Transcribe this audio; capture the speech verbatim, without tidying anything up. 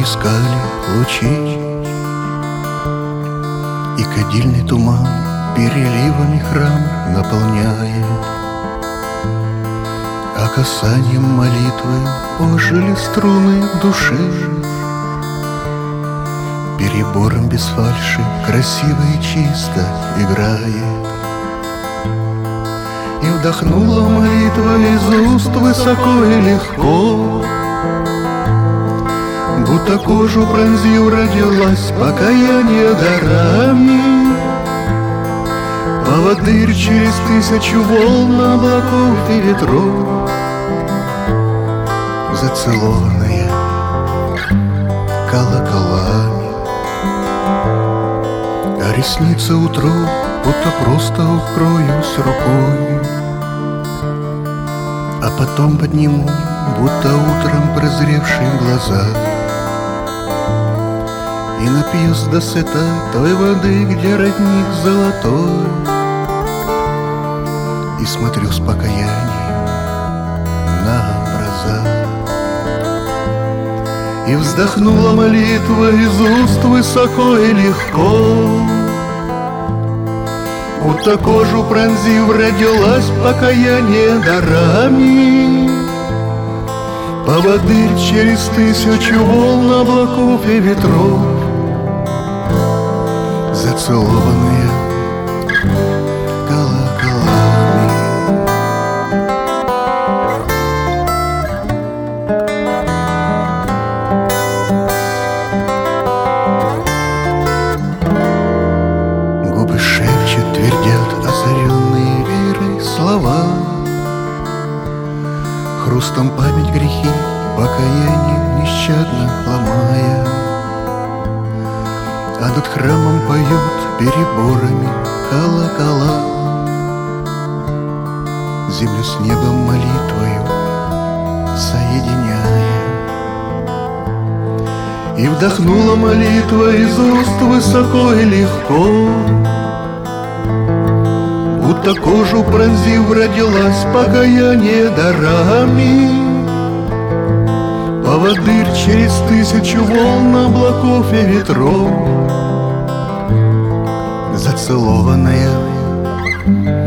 искали лучи, и кадильный туман переливами храм наполняет, а касанием молитвы ожили струны души. Перебором без фальши красиво и чисто играет, и вдохнула молитва из уст высоко и легко, будто кожу пронзив родилась покаяние дарами. Поводырь через тысячу волн, облаков и ветров, зацелованная колоколами. А ресницы утру будто просто укроюсь рукой, а потом подниму, будто утром прозревшие глаза, и напьюсь досыта той воды, где родник золотой, и смотрю с покаянием на образа. И вздохнула молитва из уст высоко и легко, будто кожу пронзив родилась покаяние дарами. Поводырь через тысячу волн, облаков и ветров, зацелованные колоколами. Губы шепчут, твердят озаренные верой слова, хрустом память грехи, покаяние нещадно ломая. А над храмом поют переборами колокола, землю с небом молитвою соединяя. И вдохнула молитва из уст высоко и легко, будто кожу пронзив родилась покаяние дарами. Поводырь через тысячу волн, облаков и ветров, зацелованная